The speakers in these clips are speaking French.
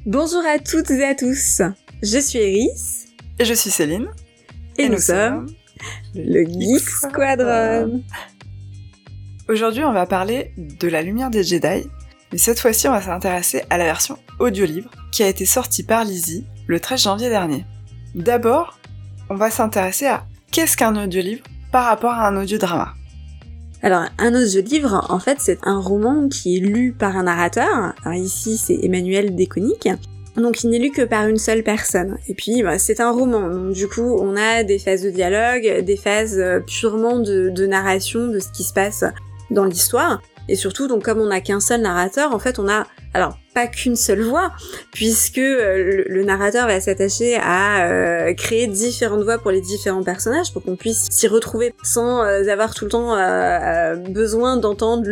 Bonjour à toutes et à tous, je suis Eris. Et je suis Céline. Et nous sommes le Geek Squadron. Aujourd'hui, on va parler de La Lumière des Jedi, mais cette fois-ci, on va s'intéresser à la version audio-livre qui a été sortie par Lizzie le 13 janvier dernier. D'abord, on va s'intéresser à qu'est-ce qu'un audio-livre par rapport à un audiodrama. Alors, un audio-livre, en fait, c'est un roman qui est lu par un narrateur. Alors ici, c'est Emmanuel Desconick. Donc, il n'est lu que par une seule personne. Et puis, c'est un roman. Donc, du coup, on a des phases de dialogue, des phases purement de narration de ce qui se passe dans l'histoire. Et surtout, donc, comme on n'a qu'un seul narrateur, en fait, on a, alors, pas qu'une seule voix, puisque le narrateur va s'attacher à créer différentes voix pour les différents personnages, pour qu'on puisse s'y retrouver sans avoir tout le temps besoin d'entendre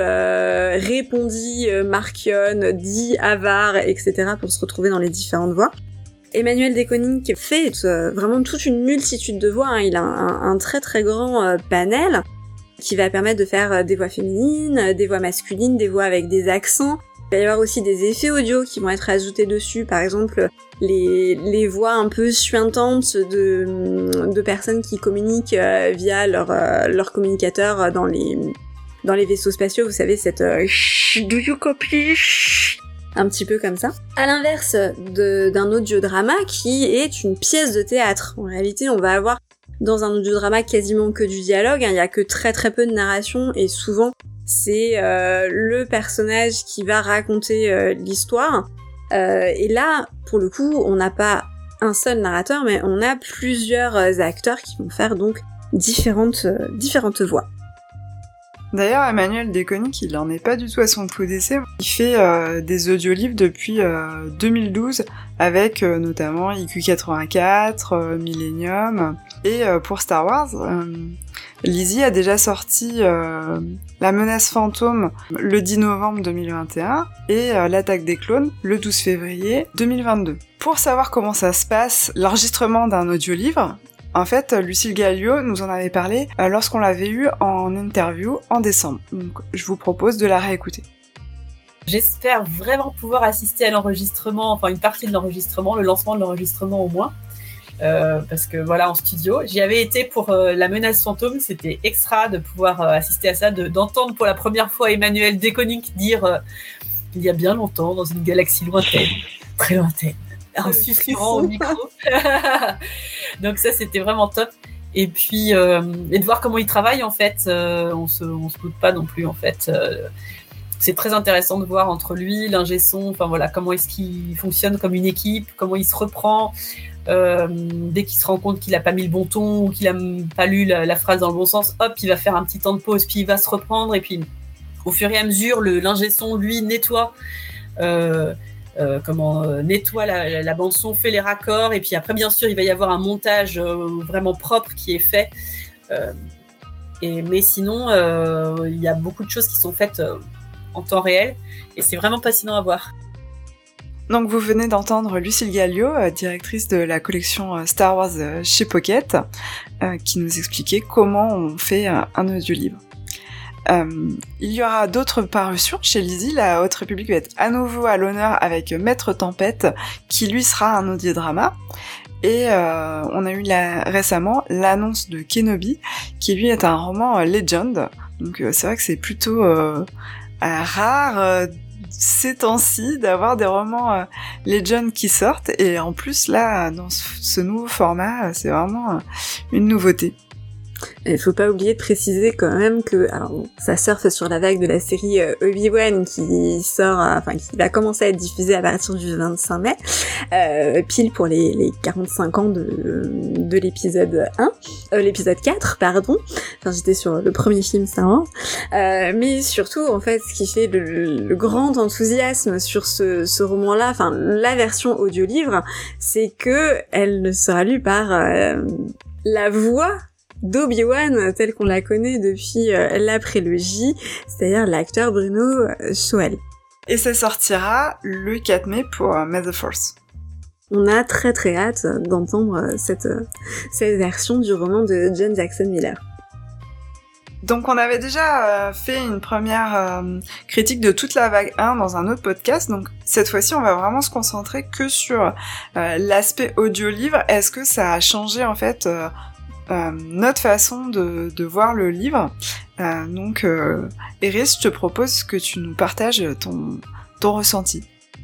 le répondit Marchion, dit avare, etc. pour se retrouver dans les différentes voix. Emmanuel Desconick fait vraiment toute une multitude de voix, hein. Il a un très très grand panel qui va permettre de faire des voix féminines, des voix masculines, des voix avec des accents. Il va y avoir aussi des effets audio qui vont être ajoutés dessus, par exemple les voix un peu suintantes de personnes qui communiquent via leur communicateur dans les vaisseaux spatiaux, vous savez, cette do you copy? Un petit peu comme ça. À l'inverse d'un audiodrama qui est une pièce de théâtre. En réalité, on va avoir dans un audiodrama quasiment que du dialogue, hein, il y a que très très peu de narration et souvent c'est le personnage qui va raconter l'histoire. Et là, pour le coup, on n'a pas un seul narrateur, mais on a plusieurs acteurs qui vont faire donc différentes voix. D'ailleurs, Emmanuel Desconick, il en est pas du tout à son tout d'essai. Il fait des audiolivres depuis 2012, avec notamment IQ84, Millennium, et pour Star Wars, Lizzie a déjà sorti La Menace Fantôme le 10 novembre 2021 et L'Attaque des Clones le 12 février 2022. Pour savoir comment ça se passe, l'enregistrement d'un audiolivre, en fait, Lucille Gallio nous en avait parlé lorsqu'on l'avait eu en interview en décembre. Donc, je vous propose de la réécouter. J'espère vraiment pouvoir assister à l'enregistrement, enfin une partie de l'enregistrement, le lancement de l'enregistrement au moins. Parce que voilà, en studio, j'y avais été pour La Menace Fantôme, c'était extra de pouvoir assister à ça, d'entendre pour la première fois Emmanuel Desconick dire il y a bien longtemps, dans une galaxie lointaine, très lointaine, en susurrant au micro. Donc ça, c'était vraiment top. Et puis, et de voir comment il travaille, en fait, on se doute pas non plus, en fait. C'est très intéressant de voir entre lui, l'ingé son, enfin voilà, comment est-ce qu'il fonctionne comme une équipe, comment il se reprend. Dès qu'il se rend compte qu'il a pas mis le bon ton ou qu'il a pas lu la phrase dans le bon sens, hop, il va faire un petit temps de pause, puis il va se reprendre, et puis au fur et à mesure, l'ingé son, lui, nettoie nettoie la bande son, fait les raccords, et puis après, bien sûr, il va y avoir un montage vraiment propre qui est fait. Mais sinon, il y a beaucoup de choses qui sont faites en temps réel, et c'est vraiment fascinant à voir. Donc vous venez d'entendre Lucille Gallio, directrice de la collection Star Wars chez Pocket, qui nous expliquait comment on fait un audiolivre. Il y aura d'autres parutions chez Lizzie. La Haute République va être à nouveau à l'honneur avec Maître Tempête, qui lui sera un audiodrama. Et on a eu récemment l'annonce de Kenobi, qui lui est un roman Legend. Donc c'est vrai que c'est plutôt rare ces temps-ci d'avoir des romans Legend qui sortent, et en plus là, dans ce nouveau format, c'est vraiment une nouveauté. Il faut pas oublier de préciser quand même que, alors bon, ça surfe sur la vague de la série Obi-Wan qui sort, qui va commencer à être diffusée à partir du 25 mai, pile pour les 45 ans de l'épisode 1, l'épisode 4, pardon. Enfin, j'étais sur le premier film Star Wars. Mais surtout, en fait, ce qui fait le grand enthousiasme sur ce roman-là, enfin, la version audio-livre, c'est que elle ne sera lue par la voix d'Obi-Wan telle qu'on la connaît depuis la prélogie, c'est-à-dire l'acteur Bruno Soali. Et ça sortira le 4 mai pour May the Force. On a très très hâte d'entendre cette version du roman de John Jackson Miller. Donc on avait déjà fait une première critique de toute la vague 1 dans un autre podcast, donc cette fois-ci on va vraiment se concentrer que sur l'aspect audio-livre. Est-ce que ça a changé en fait notre façon de voir le livre? Donc Iris, je te propose que tu nous partages ton ressenti.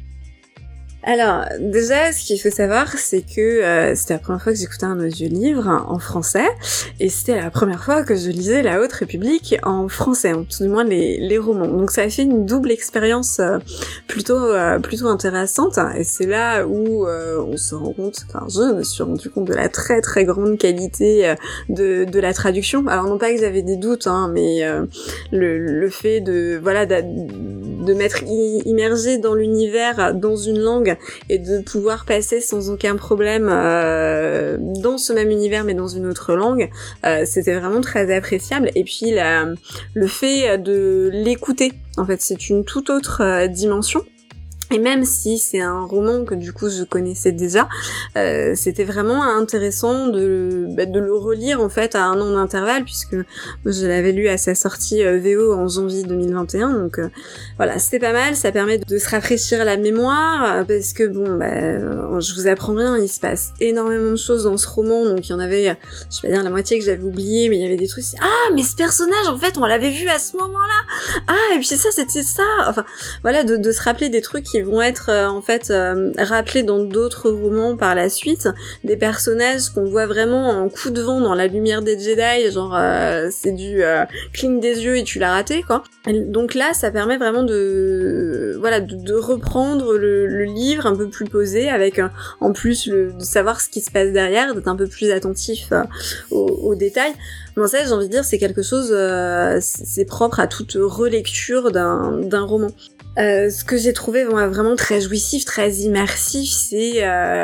Alors, déjà, ce qu'il faut savoir, c'est que c'était la première fois que j'écoutais un audiolivre en français, et c'était la première fois que je lisais La Haute République en français, tout du moins les romans. Donc ça a fait une double expérience plutôt intéressante, et c'est là où on se rend compte, enfin je me suis rendu compte de la très très grande qualité de la traduction. Alors non pas que j'avais des doutes, mais le fait de m'être immergé dans l'univers, dans une langue, et de pouvoir passer sans aucun problème dans ce même univers mais dans une autre langue, c'était vraiment très appréciable. Et puis le fait de l'écouter, en fait, c'est une toute autre dimension. Et même si c'est un roman que du coup je connaissais déjà, c'était vraiment intéressant de le relire en fait à un an d'intervalle, puisque je l'avais lu à sa sortie VO en janvier 2021, donc voilà, c'était pas mal. Ça permet de se rafraîchir la mémoire, parce que je vous apprends rien, il se passe énormément de choses dans ce roman, donc il y en avait, je vais pas dire la moitié que j'avais oublié, mais il y avait des trucs, mais ce personnage en fait on l'avait vu à ce moment-là, et puis ça c'était ça, enfin voilà, de se rappeler des trucs qui vont être rappelés dans d'autres romans par la suite, des personnages qu'on voit vraiment en coup de vent dans La Lumière des Jedi, genre c'est du cligne des yeux et tu l'as raté quoi. Et donc là ça permet vraiment de reprendre le livre un peu plus posé, avec en plus de savoir ce qui se passe derrière, d'être un peu plus attentif aux détails. Bon, ça, j'ai envie de dire, c'est quelque chose, c'est propre à toute relecture d'un roman. Ce que j'ai trouvé vraiment très jouissif, très immersif, c'est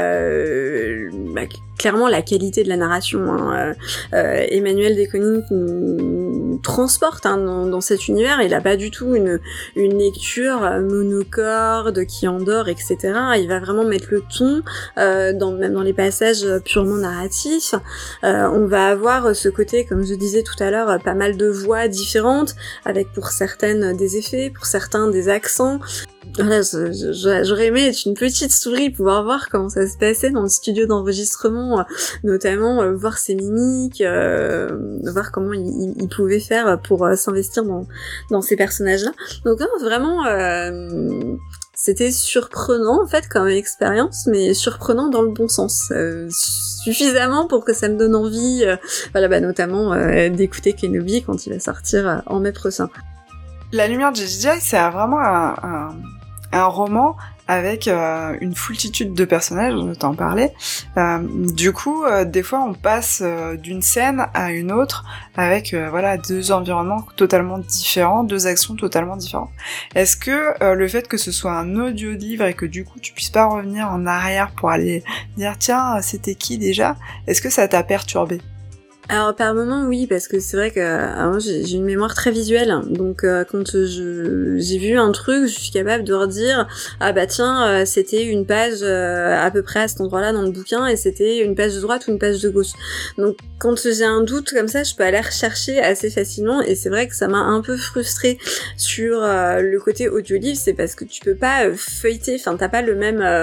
clairement la qualité de la narration. Emmanuel de Kooning nous transporte dans cet univers. Il a pas du tout une lecture monocorde qui endort, etc. Il va vraiment mettre le ton, même dans les passages purement narratifs. On va avoir ce côté, comme je disais tout à l'heure, pas mal de voix différentes, avec pour certaines des effets, pour certains des accents. Voilà, j'aurais aimé être une petite souris, pouvoir voir comment ça se passait dans le studio d'enregistrement, notamment voir ses mimiques, voir comment il pouvait faire pour s'investir dans ces personnages-là. Donc vraiment, c'était surprenant en fait comme expérience, mais surprenant dans le bon sens, suffisamment pour que ça me donne envie, notamment d'écouter Kenobi quand il va sortir en mai prochain. La Lumière des Jedi, c'est vraiment un roman avec une foultitude de personnages, on t'en parlait. Du coup, des fois, on passe d'une scène à une autre avec deux environnements totalement différents, deux actions totalement différentes. Est-ce que le fait que ce soit un audio-livre et que du coup, tu puisses pas revenir en arrière pour aller dire « Tiens, c'était qui déjà ?» Est-ce que ça t'a perturbé ? Alors par moment oui, parce que c'est vrai que moi j'ai une mémoire très visuelle, donc quand j'ai vu un truc, je suis capable de redire c'était une page à peu près à cet endroit-là dans le bouquin, et c'était une page de droite ou une page de gauche. Donc quand j'ai un doute comme ça, je peux aller rechercher assez facilement, et c'est vrai que ça m'a un peu frustrée sur le côté audio-livre, c'est parce que tu peux pas feuilleter, enfin t'as pas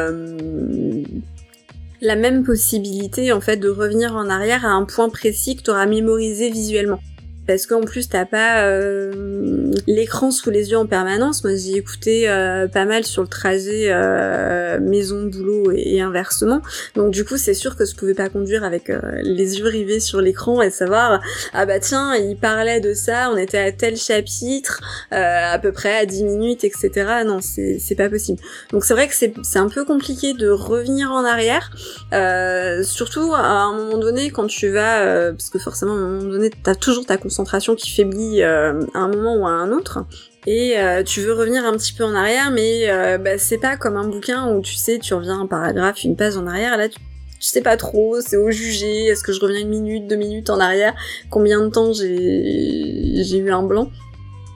la même possibilité en fait de revenir en arrière à un point précis que t'auras mémorisé visuellement. Parce qu'en plus t'as pas l'écran sous les yeux en permanence. Moi j'ai écouté pas mal sur le trajet maison-boulot et inversement. Donc du coup c'est sûr que je pouvais pas conduire avec les yeux rivés sur l'écran et savoir tiens il parlait de ça, on était à tel chapitre, à peu près à 10 minutes, etc. Non, c'est pas possible. Donc c'est vrai que c'est un peu compliqué de revenir en arrière, surtout à un moment donné quand tu vas parce que forcément à un moment donné t'as toujours ta concentration qui faiblit à un moment ou à un autre, et tu veux revenir un petit peu en arrière, mais c'est pas comme un bouquin où tu sais, tu reviens un paragraphe, une page en arrière. Là tu sais pas trop, c'est au jugé, est-ce que je reviens 1 minute, 2 minutes en arrière, combien de temps j'ai eu un blanc.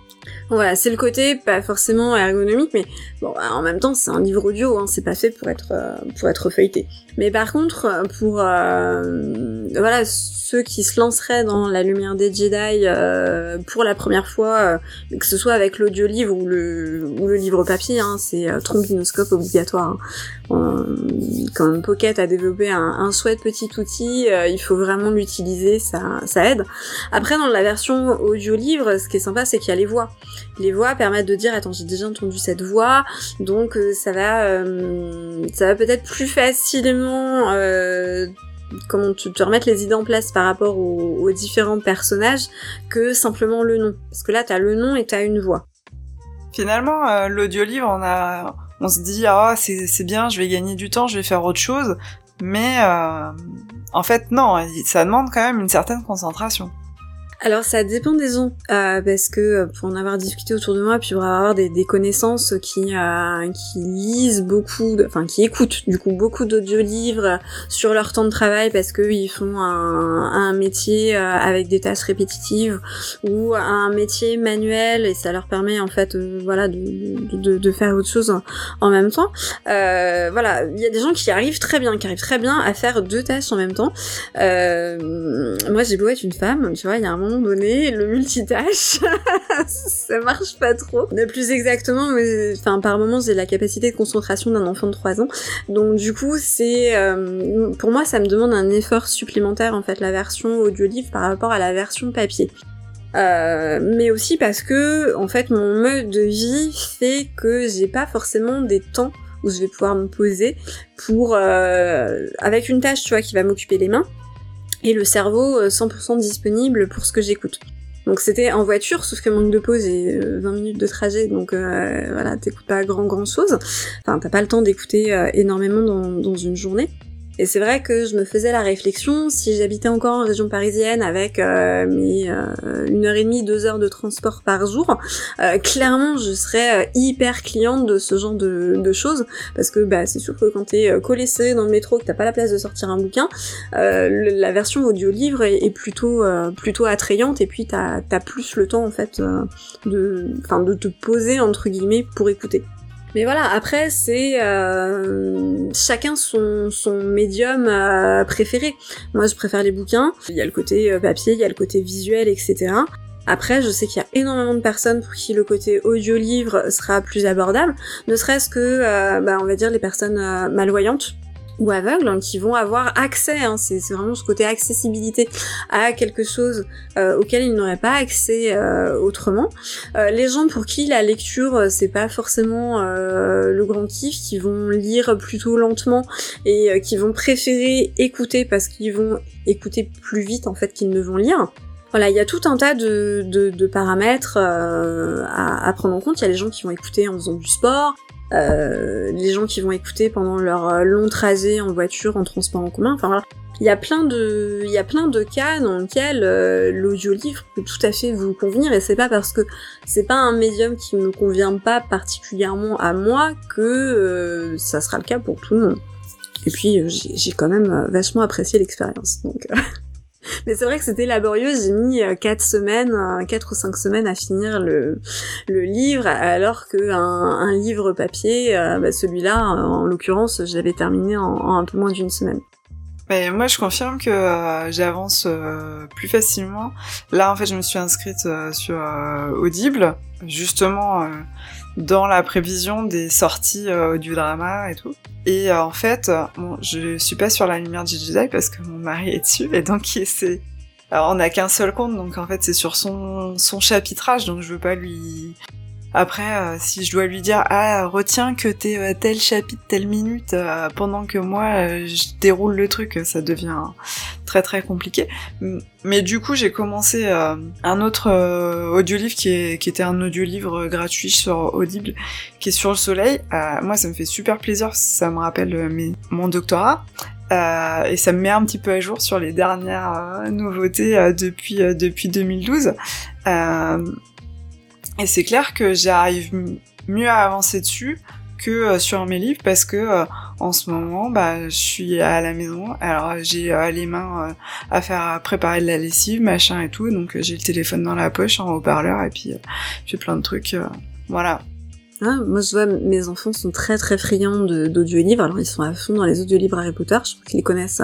Voilà, c'est le côté pas forcément ergonomique, mais bon, en même temps, c'est un livre audio, hein, c'est pas fait pour être feuilleté. Mais par contre, pour voilà, ceux qui se lanceraient dans la lumière des Jedi pour la première fois, que ce soit avec l'audio-livre ou le livre papier, hein, c'est trombinoscope obligatoire. Hein. Quand Pocket a développé un chouette petit outil, il faut vraiment l'utiliser, ça aide. Après, dans la version audio-livre, ce qui est sympa, c'est qu'il y a les voix. Les voix permettent de dire, attends, j'ai déjà entendu cette voix, donc ça va peut-être plus facilement comment te remettre les idées en place par rapport aux différents personnages que simplement le nom. Parce que là, t'as le nom et t'as une voix. Finalement, l'audiolivre, on se dit, c'est bien, je vais gagner du temps, je vais faire autre chose, mais en fait, non, ça demande quand même une certaine concentration. Alors ça dépend des gens, parce que pour en avoir discuté autour de moi, puis pour avoir des connaissances qui lisent beaucoup, qui écoutent du coup beaucoup d'audiolivres sur leur temps de travail parce que ils font un métier avec des tâches répétitives ou un métier manuel et ça leur permet en fait de faire autre chose en même temps. Voilà, il y a des gens qui arrivent très bien à faire deux tâches en même temps. Moi j'ai beau être une femme, tu vois, il y a un moment donné, le multitâche, ça marche pas trop. Plus exactement, mais, par moment, j'ai la capacité de concentration d'un enfant de 3 ans. Donc, du coup, pour moi, ça me demande un effort supplémentaire, en fait, la version audio-livre par rapport à la version papier. Mais aussi parce que, en fait, mon mode de vie fait que j'ai pas forcément des temps où je vais pouvoir me poser pour, avec une tâche, tu vois, qui va m'occuper les mains. Et le cerveau 100% disponible pour ce que j'écoute. Donc c'était en voiture, sauf que manque de pause et 20 minutes de trajet, donc voilà, t'écoutes pas grand chose. Enfin, t'as pas le temps d'écouter énormément dans une journée. Et c'est vrai que je me faisais la réflexion, si j'habitais encore en région parisienne avec mes 1h30, 2 heures de transport par jour, clairement je serais hyper cliente de ce genre de choses, parce que c'est sûr que quand t'es collé serré dans le métro, que t'as pas la place de sortir un bouquin, la version audio-livre est plutôt attrayante, et puis t'as plus le temps en fait de te poser entre guillemets pour écouter. Mais voilà, après c'est chacun son médium préféré. Moi je préfère les bouquins, il y a le côté papier, il y a le côté visuel, etc. Après je sais qu'il y a énormément de personnes pour qui le côté audio-livre sera plus abordable, ne serait-ce que on va dire les personnes malvoyantes ou aveugles qui vont avoir accès, c'est vraiment ce côté accessibilité à quelque chose auquel ils n'auraient pas accès autrement. Les gens pour qui la lecture c'est pas forcément le grand kiff, qui vont lire plutôt lentement et qui vont préférer écouter parce qu'ils vont écouter plus vite en fait qu'ils ne vont lire. Voilà, il y a tout un tas de paramètres à prendre en compte. Il y a les gens qui vont écouter en faisant du sport, les gens qui vont écouter pendant leur long trajet en voiture, en transport en commun, enfin voilà. Il y a plein de cas dans lesquels l'audiolivre peut tout à fait vous convenir, et c'est pas parce que c'est pas un médium qui me convient pas particulièrement à moi que ça sera le cas pour tout le monde. Et puis j'ai quand même vachement apprécié l'expérience, donc... Mais c'est vrai que c'était laborieux, j'ai mis 4 ou 5 semaines à finir le livre, alors que un livre papier, celui-là, en l'occurrence, je l'avais terminé en un peu moins d'1 semaine. Mais moi, je confirme que j'avance plus facilement. Là, en fait, je me suis inscrite sur Audible, justement dans la prévision des sorties du drama et tout. Et en fait, je suis pas sur la lumière du Jedi parce que mon mari est dessus, et donc alors, on n'a qu'un seul compte, donc en fait c'est sur son chapitrage, donc je veux pas lui... Après, si je dois lui dire retiens que t'es tel chapitre, telle minute, pendant que moi je déroule le truc, ça devient très très compliqué. Mais du coup, j'ai commencé un autre audiolivre qui était un audiolivre gratuit sur Audible, qui est Sur le soleil. Moi, ça me fait super plaisir, ça me rappelle mon doctorat. Et ça me met un petit peu à jour sur les dernières nouveautés depuis 2012. Et c'est clair que j'arrive mieux à avancer dessus que sur mes livres parce que en ce moment je suis à la maison, alors j'ai les mains à préparer de la lessive, machin et tout, donc j'ai le téléphone dans la poche en haut-parleur et puis je fais plein de trucs, voilà. Ah, moi je vois mes enfants sont très très friands d'audiolivres, alors ils sont à fond dans les audiolivres Harry Potter, je crois qu'ils les connaissent,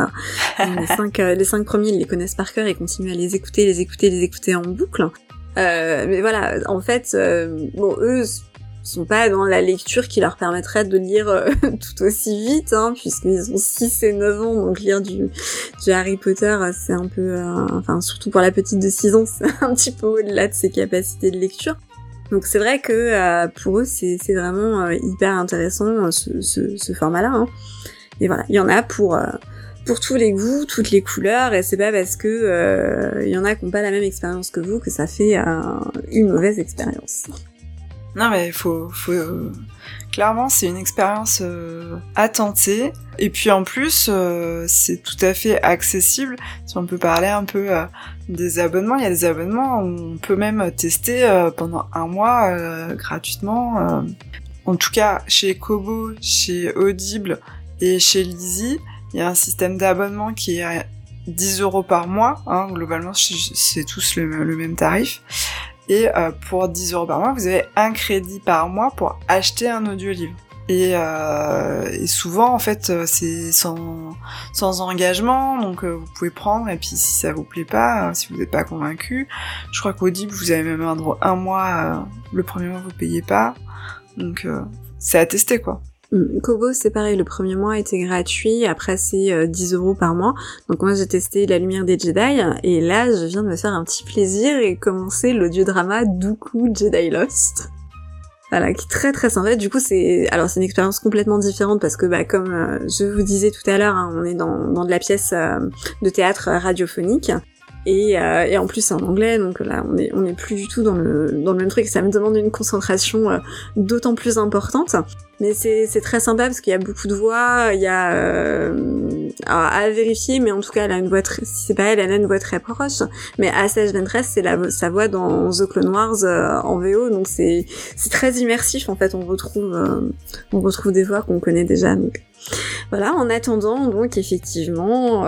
les 5 premiers ils les connaissent par cœur et continuent à les écouter en boucle. Mais voilà, en fait, eux sont pas dans la lecture qui leur permettrait de lire tout aussi vite, puisqu'ils ont 6 et 9 ans, donc lire du Harry Potter, c'est un peu... surtout pour la petite de 6 ans, c'est un petit peu au-delà de ses capacités de lecture. Donc c'est vrai que pour eux, c'est vraiment hyper intéressant, ce format-là. Et voilà, il y en a pour tous les goûts, toutes les couleurs, et c'est pas parce que il y en a qui n'ont pas la même expérience que vous que ça fait une mauvaise expérience. Non mais faut clairement c'est une expérience à tenter, et puis en plus c'est tout à fait accessible. Si on peut parler un peu des abonnements, il y a des abonnements où on peut même tester pendant 1 mois gratuitement. En tout cas chez Kobo, chez Audible et chez Lizzy, il y a un système d'abonnement qui est à 10 € par mois, globalement c'est tous le même tarif. Et pour 10 € par mois, vous avez un crédit par mois pour acheter un audiolivre. Et souvent, en fait, c'est sans engagement, donc vous pouvez prendre, et puis si ça vous plaît pas, si vous n'êtes pas convaincu, je crois qu'Audible, vous avez même un mois, le premier mois, vous payez pas, donc c'est à tester, quoi. Kobo, c'est pareil, le premier mois était gratuit, après c'est 10 € par mois. Donc moi j'ai testé La Lumière des Jedi, et là je viens de me faire un petit plaisir et commencer l'audiodrama Dooku Jedi Lost. Voilà, qui est très très sympa. Du coup c'est une expérience complètement différente parce que comme je vous disais tout à l'heure, on est dans de la pièce de théâtre radiophonique. Et en plus c'est en anglais, donc là on est plus du tout dans le même truc, ça me demande une concentration d'autant plus importante. Mais c'est très sympa parce qu'il y a beaucoup de voix, il y a à vérifier, mais en tout cas elle a une voix si c'est pas elle a une voix très proche. Mais Asajj Ventress, c'est sa voix dans The Clone Wars en VO, donc c'est très immersif en fait, on retrouve des voix qu'on connaît déjà. Donc voilà, en attendant donc effectivement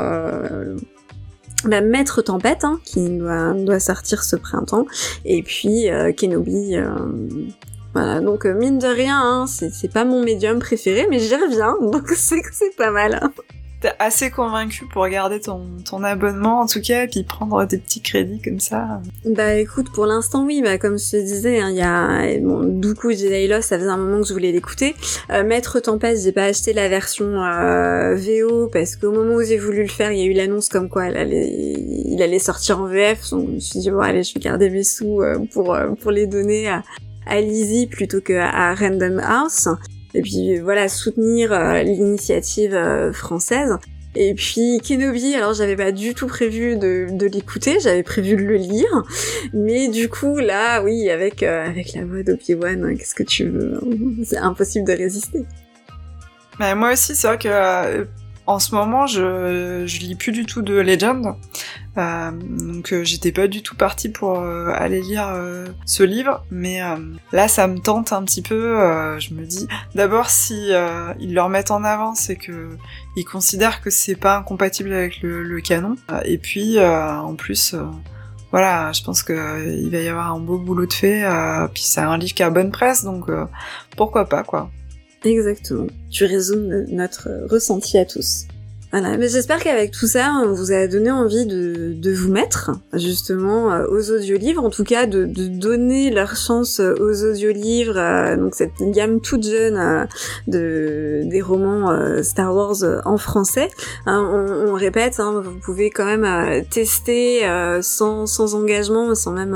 Maître Tempête, qui doit sortir ce printemps, et puis Kenobi, voilà, donc mine de rien, c'est pas mon médium préféré, mais j'y reviens, donc c'est pas mal. T'es assez convaincu pour garder ton abonnement en tout cas, et puis prendre des petits crédits comme ça? Écoute, pour l'instant oui, comme je te disais, il y a Dooku Jedi Lost, ça faisait un moment que je voulais l'écouter. Maître Tempête, j'ai pas acheté la version VO parce qu'au moment où j'ai voulu le faire, il y a eu l'annonce comme quoi il allait sortir en VF, donc je me suis dit bon allez, je vais garder mes sous pour les donner à Lizzy plutôt qu'à Random House. Et puis voilà, soutenir l'initiative française. Et puis Kenobi, alors j'avais pas du tout prévu de l'écouter, j'avais prévu de le lire, mais du coup là, oui, avec la voix d'Obi-Wan, qu'est-ce que tu veux, c'est impossible de résister. Moi aussi, c'est vrai que en ce moment, je lis plus du tout de Legend, donc j'étais pas du tout partie pour aller lire ce livre, mais là ça me tente un petit peu. Je me dis d'abord si ils le remettent en avant, c'est que ils considèrent que c'est pas incompatible avec le canon, et puis en plus voilà, je pense que il va y avoir un beau boulot de fait, puis c'est un livre qui a bonne presse, donc pourquoi pas, quoi. Exactement. Tu résumes notre ressenti à tous. Voilà, mais j'espère qu'avec tout ça, on vous a donné envie de vous mettre justement aux audiolivres, en tout cas de donner leur chance aux audiolivres, donc cette gamme toute jeune des romans Star Wars en français. On répète, vous pouvez quand même tester sans engagement,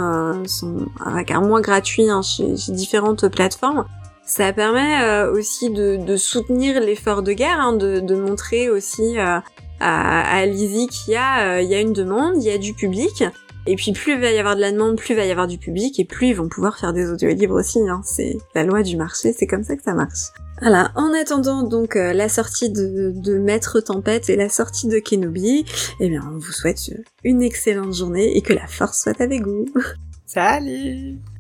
avec un mois gratuit chez différentes plateformes. Ça permet aussi de soutenir l'effort de guerre, de montrer aussi à Lizzy qu'il y a une demande, il y a du public, et puis plus il va y avoir de la demande, plus il va y avoir du public, et plus ils vont pouvoir faire des audiolivres aussi. C'est la loi du marché, c'est comme ça que ça marche. Voilà, en attendant donc la sortie de Maître Tempête et la sortie de Kenobi, on vous souhaite une excellente journée et que la force soit avec vous. Salut!